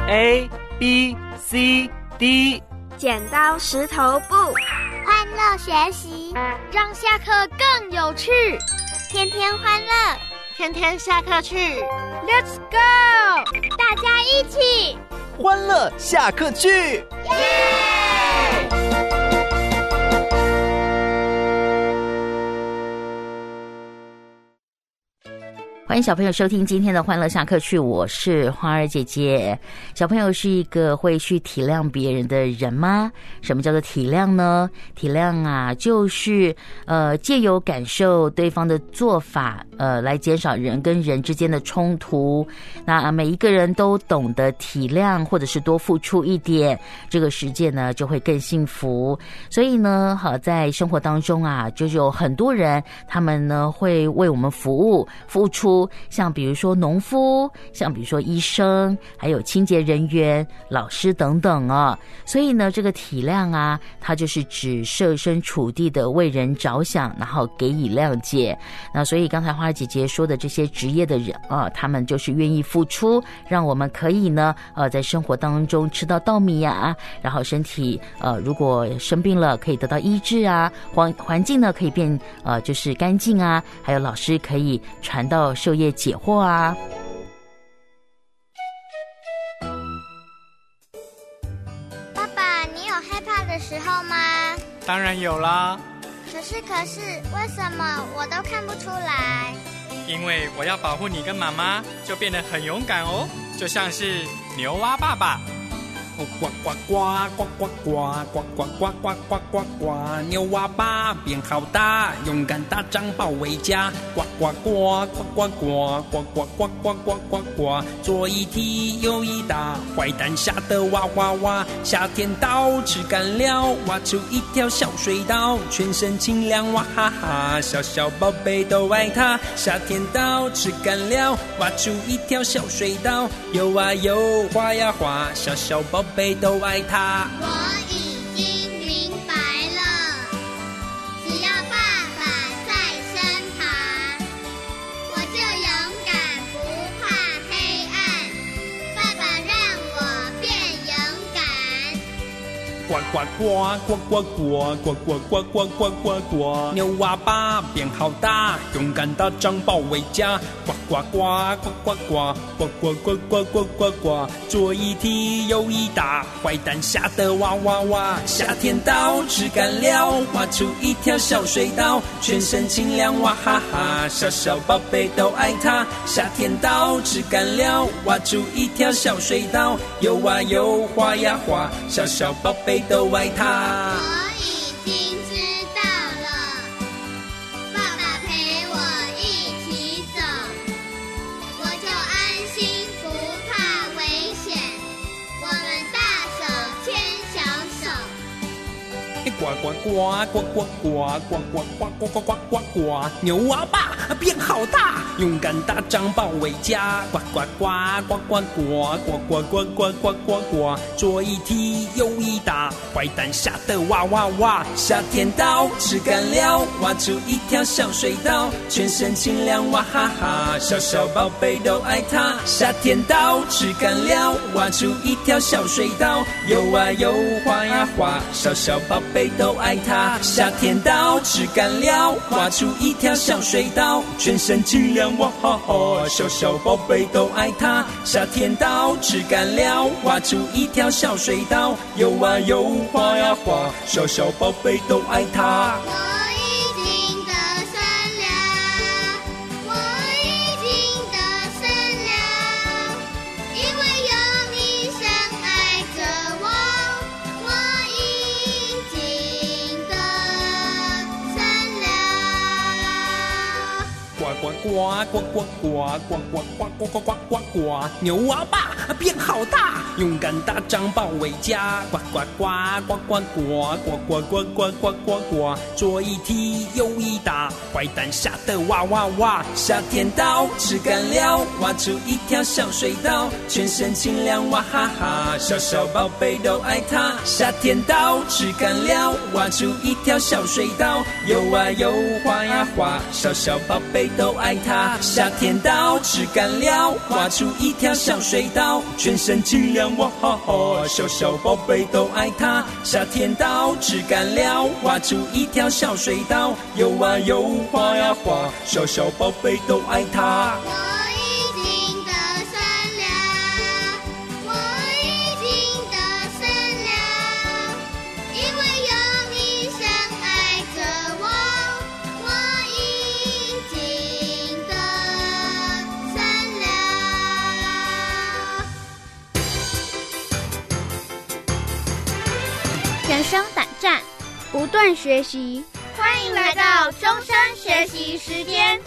A B C D。 剪刀石头布， 欢乐学习， 让下课更有趣。 天天欢乐， 天天下课去。 Let's go！ 大家一起欢乐下课去， 耶！ 欢迎小朋友收听今天的欢乐下课去，我是花儿姐姐。小朋友是一个会去体谅别人的人吗？什么叫做体谅呢？体谅啊，就是借由感受对方的做法，来减少人跟人之间的冲突。那每一个人都懂得体谅，或者是多付出一点，这个世界呢就会更幸福。所以呢，在生活当中啊，就是有很多人，他们呢会为我们服务、付出。像比如说农夫，像比如说医生，还有清洁人员、老师等等啊。所以呢，这个体谅啊，它就是指设身处地的为人着想，然后给予谅解。那所以刚才花儿姐姐说的这些职业的人啊，他们就是愿意付出，让我们可以呢，在生活当中吃到稻米啊，然后身体如果生病了可以得到医治啊，环境呢可以变就是干净啊，还有老师可以传到授业解惑啊。 爸爸，你有害怕的时候吗？ 当然有啦。 可是，为什么我都看不出来？ 因为我要保护你跟妈妈，就变得很勇敢哦，就像是牛蛙爸爸。 呱呱呱呱呱呱呱呱呱呱呱呱呱，牛蛙爸变好大，勇敢大张保卫家。呱呱呱呱呱呱呱呱呱呱呱呱呱，左一踢右一打，坏蛋吓得哇哇哇。夏天到吃干了，挖出一条小水道，全身清凉哇哈哈，小小宝贝都爱它。夏天到吃干了，挖出一条小水道，游啊游，滑呀滑，小小宝贝都爱它。 我已经明白了，只要爸爸在身旁，我就勇敢不怕黑暗。爸爸让我变勇敢。 呱呱呱呱呱呱呱呱呱呱呱呱呱，牛蛙爸变好大，勇敢大张保卫家。呱呱呱呱呱呱呱呱呱呱呱呱呱，左一踢右一打，坏蛋吓得哇哇哇。夏天到吃干了，挖出一条小水道，全身清凉哇哈哈，小小宝贝都爱它。夏天到吃干了，挖出一条小水道，游啊游，滑呀滑，小小宝贝都爱它。 我已经知道了，爸爸陪我一起走，我就安心不怕危险。我们大手牵小手。 呱呱呱呱呱呱呱呱呱呱呱呱呱呱，牛蛙爸变好大，勇敢大张保卫家。呱呱呱呱呱呱呱呱呱呱呱呱呱，左一踢右一打，坏蛋吓得哇哇哇。夏天到吃干了，挖出一条小水道，全身清凉哇哈哈，小小宝贝都爱它。夏天到吃干了，挖出一条小水道，游啊游，滑呀滑，小小宝贝都爱它。夏天到吃干了，挖出一条小水道，全身清凉哇哈哈，小小宝贝都爱它。夏天到吃干了，挖出一条小水道，游啊游，滑呀滑，小小宝贝都爱它。 我已经得胜了，我已经得胜了，因为有你深爱着我，我已经得胜了。 呱呱呱呱呱呱呱呱呱呱呱呱呱，牛蛙爸变好大，勇敢大张保卫家。呱呱呱呱呱呱呱呱呱呱呱呱呱，左一踢右一打，坏蛋吓得哇哇哇。夏天到吃干了，挖出一条小水道，全身清凉哇哈哈，小小宝贝都爱它。夏天到吃干了，挖出一条小水道，游啊游，滑呀滑，小小宝贝都爱爱它。夏天到，吃干了，画出一条小水道，全身清凉哇哈哈，小小宝贝都爱它。夏天到，吃干了，画出一条小水道，游啊游，画呀画，小小宝贝都爱它。 我已经得胜了，我已经得胜了，因为有你深爱着我，我已经得胜了。 全身胆战，不断学习， 欢迎来到终身学习时间。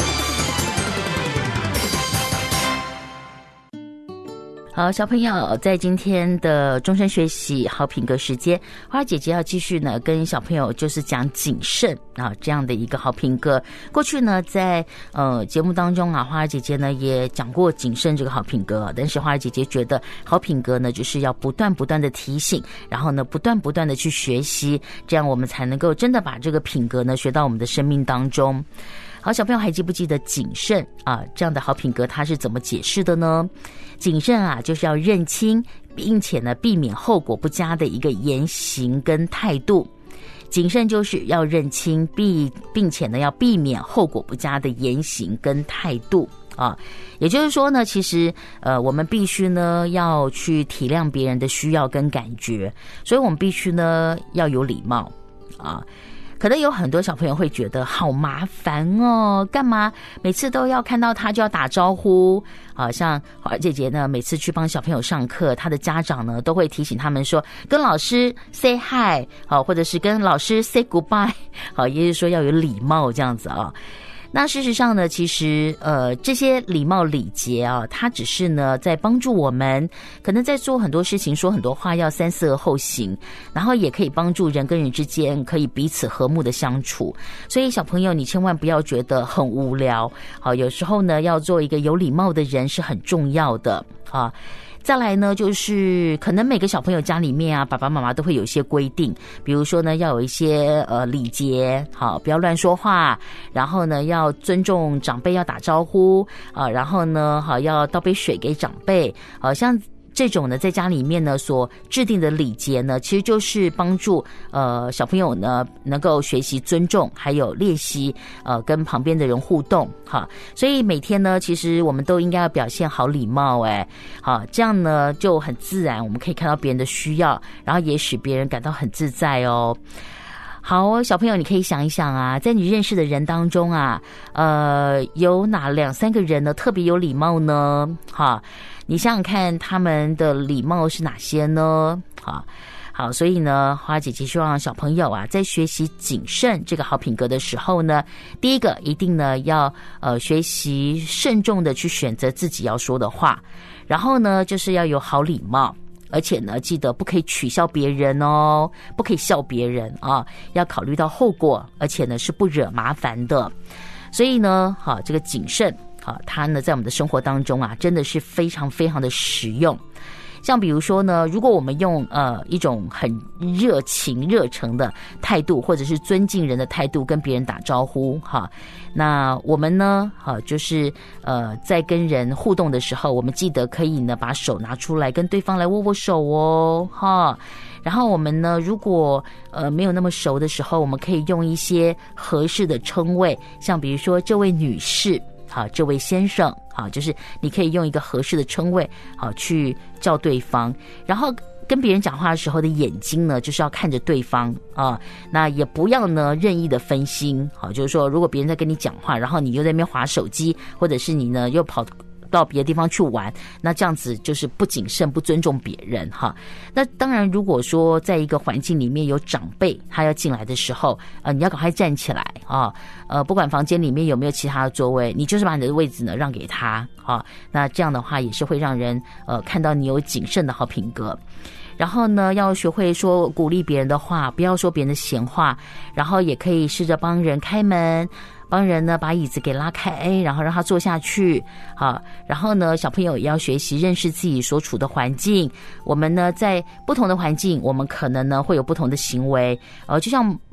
好，小朋友，在今天的终身学习好品格时间，花姐姐要继续呢跟小朋友就是讲谨慎啊这样的一个好品格。过去呢在节目当中啊，花儿姐姐呢也讲过谨慎这个好品格，但是花儿姐姐觉得好品格呢就是要不断的提醒，然后呢不断的去学习，这样我们才能够真的把这个品格呢学到我们的生命当中。好，小朋友还记不记得谨慎啊这样的好品格它是怎么解释的呢？谨慎啊就是要认清并且呢避免后果不佳的一个言行跟态度。谨慎就是要认清并且呢要避免后果不佳的言行跟态度啊。也就是说呢，其实我们必须呢要去体谅别人的需要跟感觉，所以我们必须呢要有礼貌啊。可能有很多小朋友会觉得好麻烦哦，干嘛每次都要看到他就要打招呼？好像花儿姐姐呢，每次去帮小朋友上课，他的家长呢都会提醒他们说，跟老师 say hi， 好，或者是跟老师 say goodbye， 好，也就是说要有礼貌这样子啊。那事实上呢，其实这些礼貌礼节啊，它只是呢在帮助我们，可能在做很多事情说很多话要三思而后行，然后也可以帮助人跟人之间可以彼此和睦的相处。所以小朋友，你千万不要觉得很无聊，好，有时候呢要做一个有礼貌的人是很重要的啊。再来呢，就是可能每个小朋友家里面啊，爸爸妈妈都会有一些规定，比如说呢，要有一些礼节，好，不要乱说话，然后呢，要尊重长辈，要打招呼啊，然后呢，好，要倒杯水给长辈，好像这种呢，在家里面呢所制定的礼节呢，其实就是帮助小朋友呢能够学习尊重，还有练习跟旁边的人互动哈。所以每天呢，其实我们都应该要表现好礼貌，好，这样呢就很自然，我们可以看到别人的需要，然后也使别人感到很自在哦。好，小朋友，你可以想一想啊，在你认识的人当中啊，有哪2-3个人呢特别有礼貌呢？哈，你想想看，他们的礼貌是哪些呢？好，所以呢，花姐姐希望小朋友啊，在学习谨慎这个好品格的时候呢，第一个一定呢要学习慎重的去选择自己要说的话，然后呢就是要有好礼貌。而且呢，记得不可以取笑别人哦，不可以笑别人啊，要考虑到后果，而且呢是不惹麻烦的。所以呢，好，这个谨慎，好，它呢在我们的生活当中啊，真的是非常非常的实用。像比如说呢，如果我们用一种很热情热诚的态度，或者是尊敬人的态度跟别人打招呼哈，那我们呢就是在跟人互动的时候，我们记得可以呢把手拿出来跟对方来握握手哦哈。然后我们呢，如果没有那么熟的时候，我们可以用一些合适的称谓，像比如说这位女士，好，这位先生，好，就是你可以用一个合适的称谓，好，去叫对方。然后跟别人讲话的时候的眼睛呢，就是要看着对方啊，那也不要呢任意的分心，好，就是说如果别人在跟你讲话，然后你又在那边滑手机，或者是你呢又跑到别的地方去玩，那这样子就是不谨慎、不尊重别人哈。那当然，如果说在一个环境里面有长辈他要进来的时候，你要赶快站起来啊，不管房间里面有没有其他的座位，你就是把你的位置呢让给他啊。那这样的话也是会让人看到你有谨慎的好品格。然后呢，要学会说鼓励别人的话，不要说别人的闲话，然后也可以试着帮人开门。帮人呢把椅子给拉开，然后让他坐下去，好，然后呢，小朋友也要学习认识自己所处的环境。我们呢在不同的环境，我们可能呢会有不同的行为，就像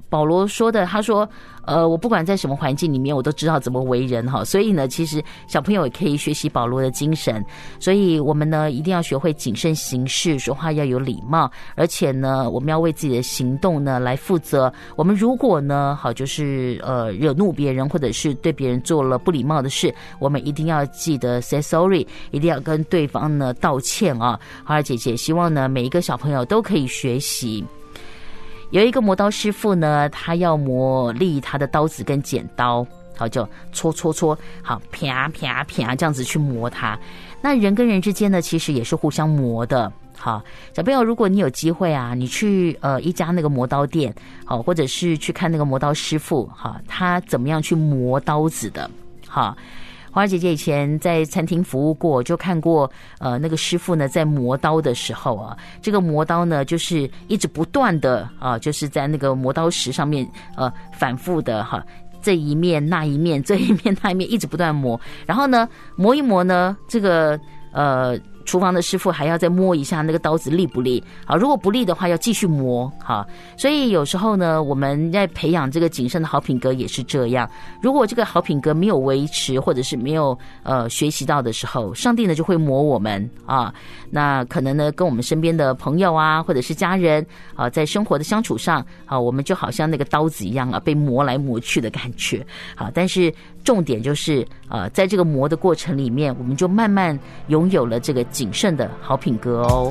保罗说的，他说我不管在什么环境里面，我都知道怎么为人哈。所以呢，其实小朋友也可以学习保罗的精神。所以我们呢，一定要学会谨慎行事，说话要有礼貌，而且呢，我们要为自己的行动呢来负责。我们如果呢，好就是惹怒别人，或者是对别人做了不礼貌的事，我们一定要记得 say sorry， 一定要跟对方呢道歉啊。花儿姐姐希望呢，每一个小朋友都可以学习。有一个磨刀师傅呢，他要磨砺他的刀子跟剪刀，好，就搓，好，啪啪啪这样子去磨它。那人跟人之间呢，其实也是互相磨的。好，小朋友，如果你有机会啊，你去一家那个磨刀店，好，或者是去看那个磨刀师傅，好，他怎么样去磨刀子的，好。花儿姐姐以前在餐厅服务过，就看过那个师傅呢在磨刀的时候啊，这个磨刀呢就是一直不断的就是在那个磨刀石上面反复的哈，这一面那一面，这一面那一面，一直不断磨。然后呢磨一磨呢，这个厨房的师傅还要再摸一下那个刀子利不利，好，如果不利的话要继续磨，好，所以有时候呢，我们在培养这个谨慎的好品格也是这样。如果这个好品格没有维持，或者是没有学习到的时候，上帝呢就会磨我们啊。那可能呢跟我们身边的朋友啊，或者是家人啊，在生活的相处上啊，我们就好像那个刀子一样啊，被磨来磨去的感觉。好，但是重点就是在这个磨的过程里面，我们就慢慢拥有了这个谨慎的好品格哦。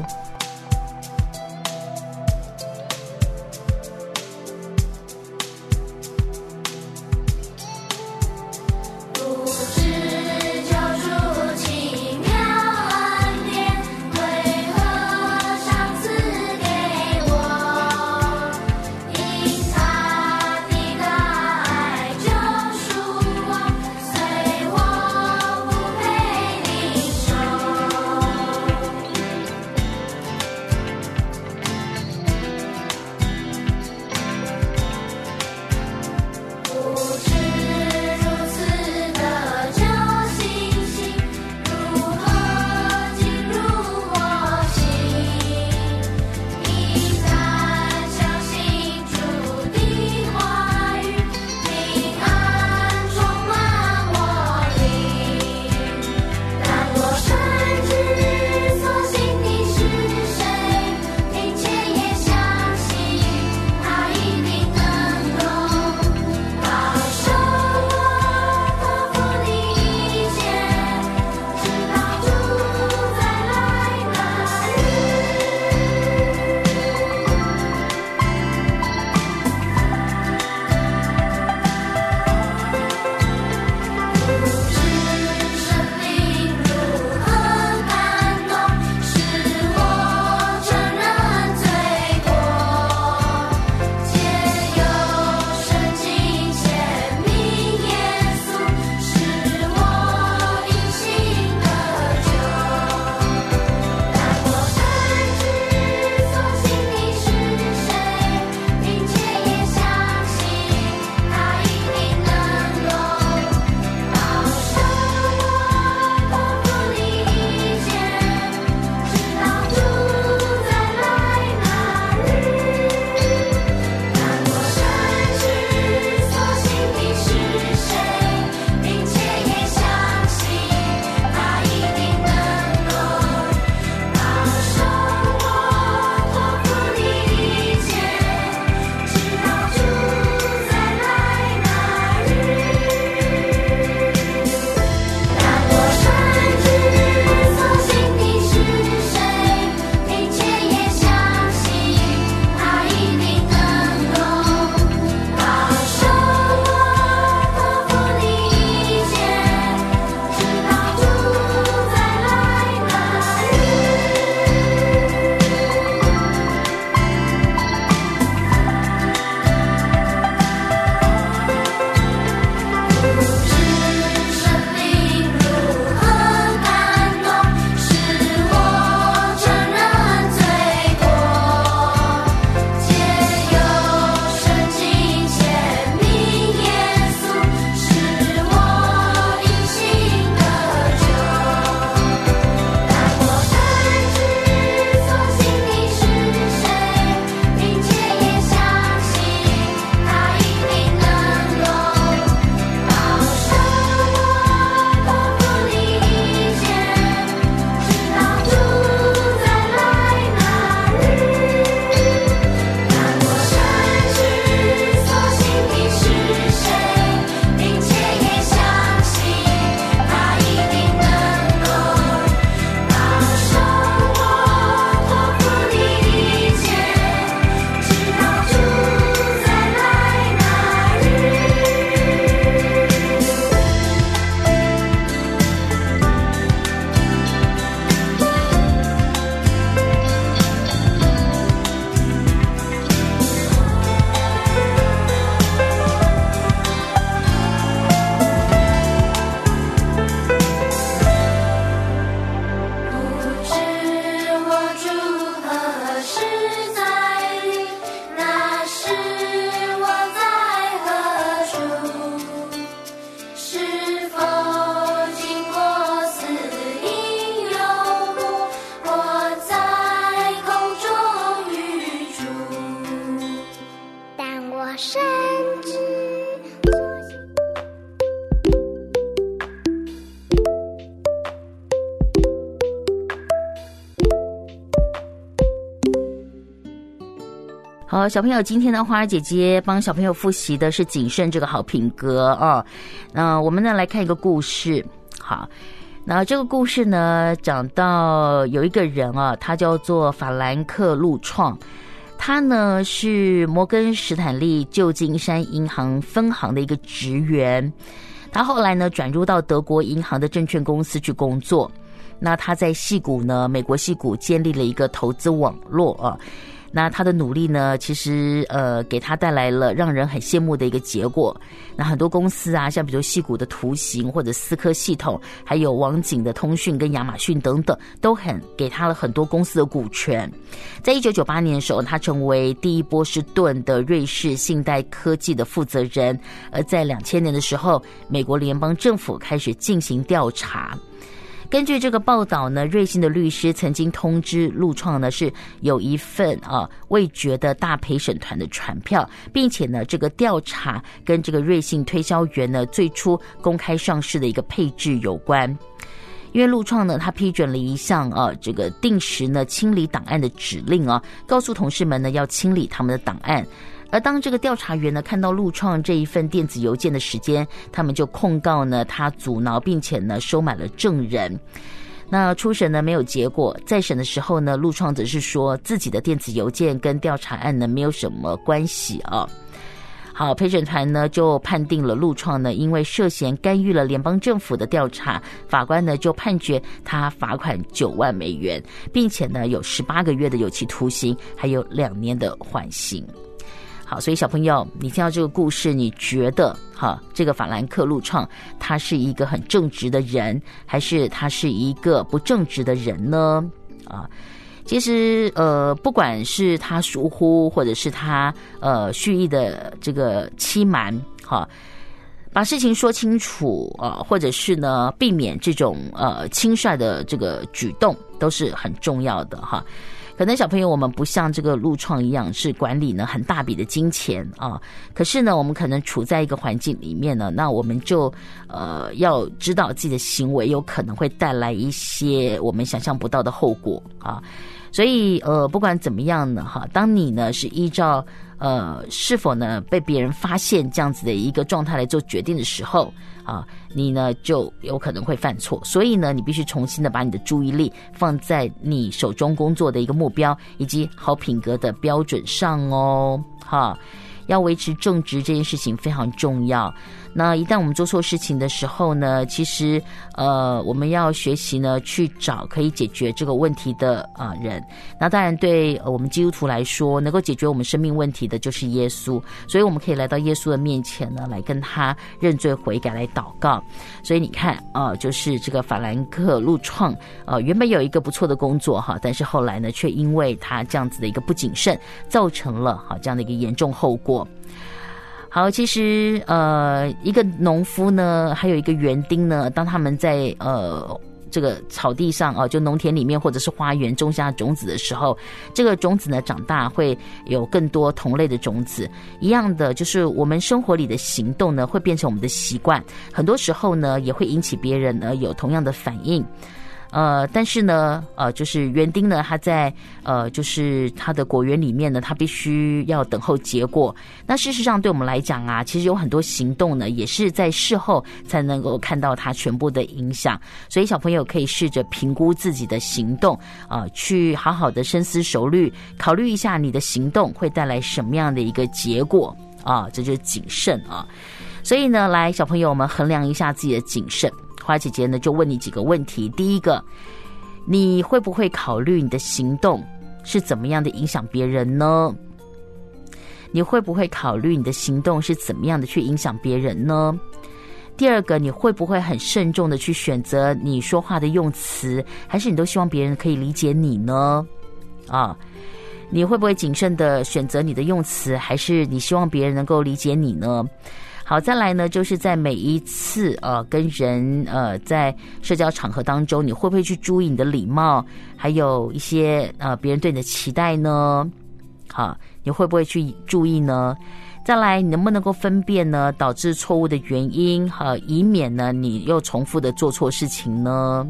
好，小朋友，今天呢，花儿姐姐帮小朋友复习的是谨慎这个好品格啊。那我们呢来看一个故事。好，那这个故事呢讲到有一个人啊，他叫做法兰克·陆创，他呢是摩根士坦利旧金山银行分行的一个职员。他后来呢转入到德国银行的证券公司去工作。那他在矽谷呢，美国矽谷建立了一个投资网络啊。那他的努力呢，其实给他带来了让人很羡慕的一个结果。那很多公司啊，像比如矽谷的图形或者思科系统，还有网景的通讯跟亚马逊等等，都很给他了很多公司的股权。在1998年的时候，他成为第一波士顿的瑞士信贷科技的负责人。而在2000年的时候，美国联邦政府开始进行调查。根据这个报道呢，瑞信的律师曾经通知陆创呢，是有一份未决的大陪审团的传票，并且呢，这个调查跟这个瑞信推销员呢最初公开上市的一个配置有关。因为陆创呢，他批准了一项这个定时呢清理档案的指令啊，告诉同事们呢要清理他们的档案。而当这个调查员呢看到陆创这一份电子邮件的时间，他们就控告呢他阻挠并且呢收买了证人。那初审呢没有结果，再审的时候呢，陆创则是说自己的电子邮件跟调查案呢没有什么关系啊。好，陪审团呢就判定了陆创呢因为涉嫌干预了联邦政府的调查，法官呢就判决他罚款9万美元，并且呢有18个月的有期徒刑，还有2年的缓刑。好，所以小朋友，你听到这个故事，你觉得这个法兰克·陆创他是一个很正直的人，还是他是一个不正直的人呢？其实不管是他疏忽，或者是他蓄意的这个欺瞒，把事情说清楚或者是呢避免这种轻率的这个举动，都是很重要的哈。可能小朋友我们不像这个陆创一样是管理呢很大笔的金钱啊，可是呢我们可能处在一个环境里面呢，那我们就要知道自己的行为有可能会带来一些我们想象不到的后果啊。所以不管怎么样呢当你呢是依照是否呢被别人发现这样子的一个状态来做决定的时候你呢就有可能会犯错。所以呢你必须重新的把你的注意力放在你手中工作的一个目标以及好品格的标准上哦。要维持正直这件事情非常重要。那一旦我们做错事情的时候呢，其实我们要学习呢去找可以解决这个问题的人。那当然对我们基督徒来说，能够解决我们生命问题的就是耶稣，所以我们可以来到耶稣的面前呢，来跟他认罪悔改，来祷告。所以你看就是这个法兰克·陆创原本有一个不错的工作但是后来呢却因为他这样子的一个不谨慎，造成了这样的一个严重后果。好，其实一个农夫呢，还有一个园丁呢，当他们在这个草地上就农田里面或者是花园种下种子的时候，这个种子呢长大会有更多同类的种子。一样的，就是我们生活里的行动呢会变成我们的习惯，很多时候呢也会引起别人呢有同样的反应。但是呢就是园丁呢他在就是他的果园里面呢，他必须要等候结果。那事实上对我们来讲其实有很多行动呢也是在事后才能够看到它全部的影响。所以小朋友可以试着评估自己的行动去好好的深思熟虑，考虑一下你的行动会带来什么样的一个结果这就是谨慎所以呢来小朋友我们衡量一下自己的谨慎。花姐姐呢就问你几个问题。第一个，你会不会考虑你的行动是怎么样的影响别人呢？你会不会考虑你的行动是怎么样的去影响别人呢？第二个，你会不会很慎重的去选择你说话的用词，还是你都希望别人可以理解你呢？你会不会谨慎的选择你的用词，还是你希望别人能够理解你呢？好，再来呢，就是在每一次跟人在社交场合当中，你会不会去注意你的礼貌，还有一些别人对你的期待呢？好，你会不会去注意呢？再来，你能不能够分辨呢导致错误的原因以免呢你又重复的做错事情呢？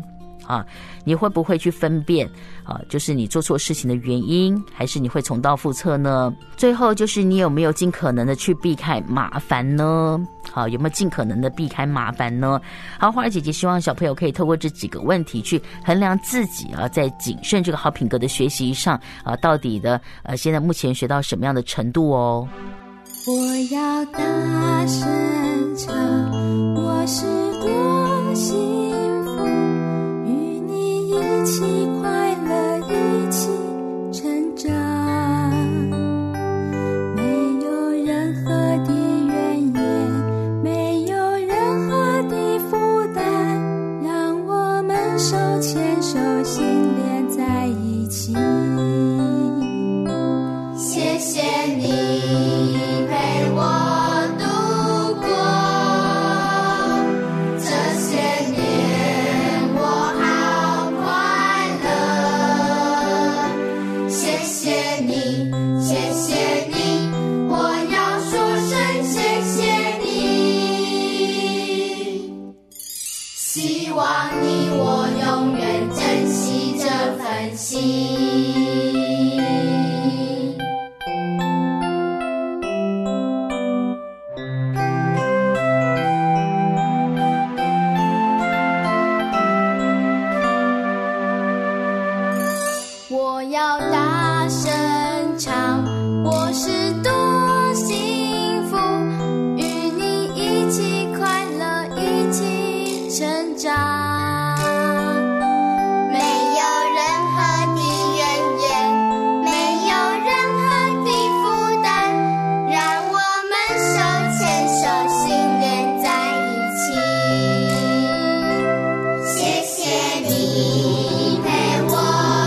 啊？你会不会去分辨啊？就是你做错事情的原因，还是你会重蹈覆辙呢？最后就是你有没有尽可能的去避开麻烦呢？好，有没有尽可能的避开麻烦呢？好，花儿姐姐希望小朋友可以透过这几个问题去衡量自己啊，在谨慎这个好品格的学习上啊，到底的现在目前学到什么样的程度哦？ 我要大声唱，我是多幸福，与你一起快乐，一起成长，没有任何的怨言，没有任何的负担，让我们手牵手，心连在一起。谢谢你陪我度过这些年，我好快乐。谢谢你，谢谢你，我要说声谢谢你。希望你我永远珍惜这份心。我要大声唱，我是多幸福，与你一起快乐，一起成长，没有任何的怨言，没有任何的负担，让我们手牵手，心连在一起。谢谢你陪我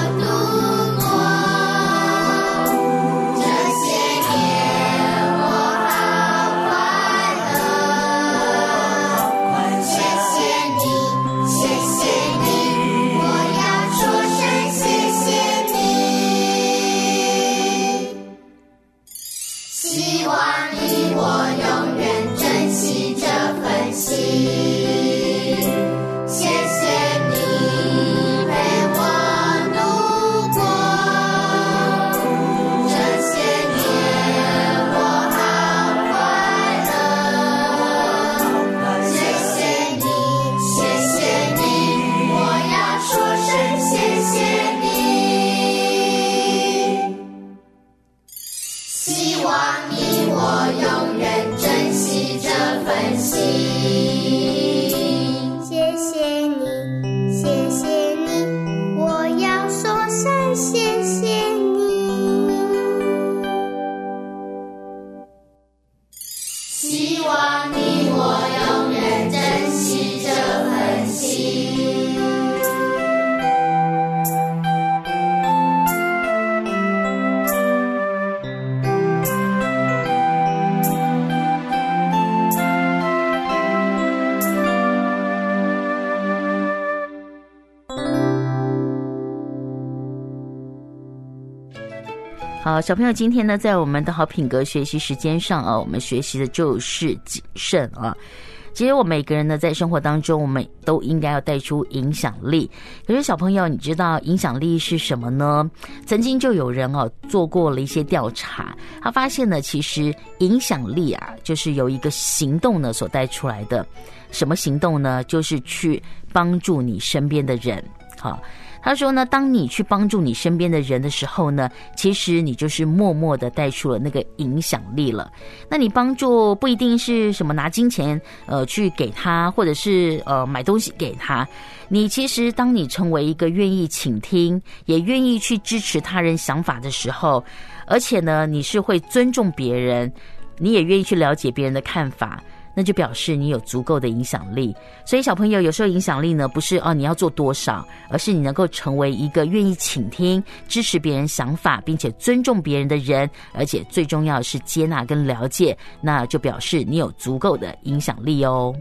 好，小朋友，今天呢，在我们的好品格学习时间上啊，我们学习的就是谨慎啊。其实我们每个人呢，在生活当中，我们都应该要带出影响力。可是小朋友，你知道影响力是什么呢？曾经就有人做过了一些调查，他发现呢，其实影响力啊，就是由一个行动呢所带出来的。什么行动呢？就是去帮助你身边的人。好。他说呢，当你去帮助你身边的人的时候呢，其实你就是默默的带出了那个影响力了。那你帮助不一定是什么拿金钱去给他，或者是买东西给他。你其实当你成为一个愿意倾听，也愿意去支持他人想法的时候，而且呢，你是会尊重别人，你也愿意去了解别人的看法，那就表示你有足够的影响力。所以小朋友，有时候影响力呢，不是你要做多少，而是你能够成为一个愿意倾听、支持别人想法，并且尊重别人的人，而且最重要的是接纳跟了解，那就表示你有足够的影响力哦。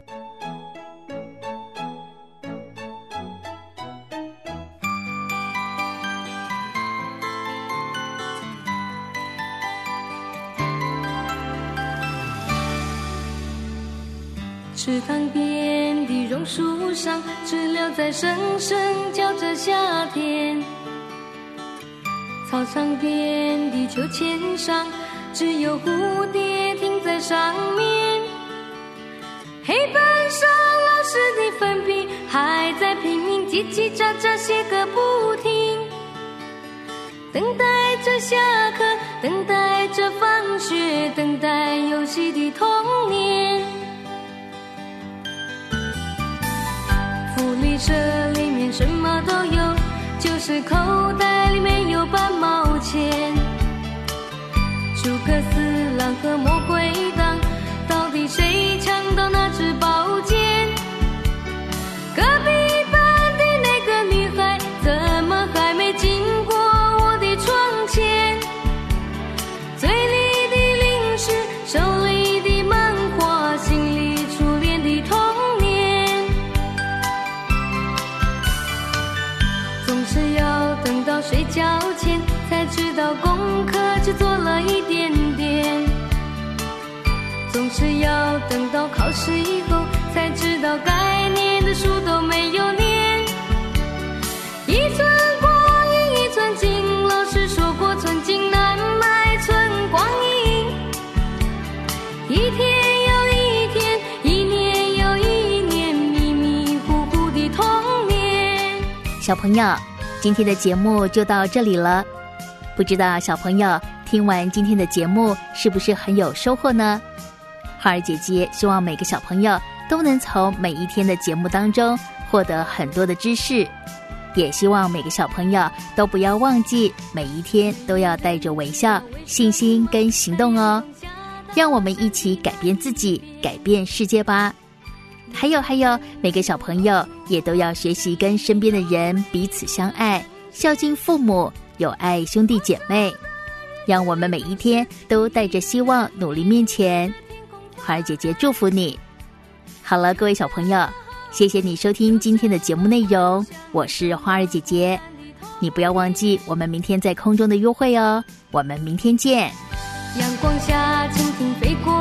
池塘边的榕树上，知了在声声叫着夏天。操场边的秋千上，只有蝴蝶停在上面。黑板上老师的粉笔还在拼命叽叽喳喳写个不停，等待着下课，等待着放学，等待游戏的童年。福利社里面什么都有，就是口袋里没有半毛钱。诸葛四郎和魔鬼党，到底谁抢到那支宝剑？隔壁班的那个女孩怎么还没经过我的窗前？嘴里的零食，手里的漫画，心里初恋的童年。总是要等到睡觉前才知道功课只做了一点点，总是要等到考试以后才知道该念的书都没有念。一寸光阴一寸金，老师说过寸金难买寸光阴。一天又一天，一年又一年，迷迷糊糊的童年。 小朋友，今天的节目就到这里了。不知道小朋友听完今天的节目是不是很有收获呢？花儿姐姐希望每个小朋友都能从每一天的节目当中获得很多的知识，也希望每个小朋友都不要忘记每一天都要带着微笑、信心跟行动哦。让我们一起改变自己，改变世界吧。还有，每个小朋友也都要学习跟身边的人彼此相爱，孝敬父母，友爱兄弟姐妹。让我们每一天都带着希望努力面前。花儿姐姐祝福你。好了，各位小朋友，谢谢你收听今天的节目内容，我是花儿姐姐。你不要忘记我们明天在空中的约会哦，我们明天见。 阳光下蜻蜓飞过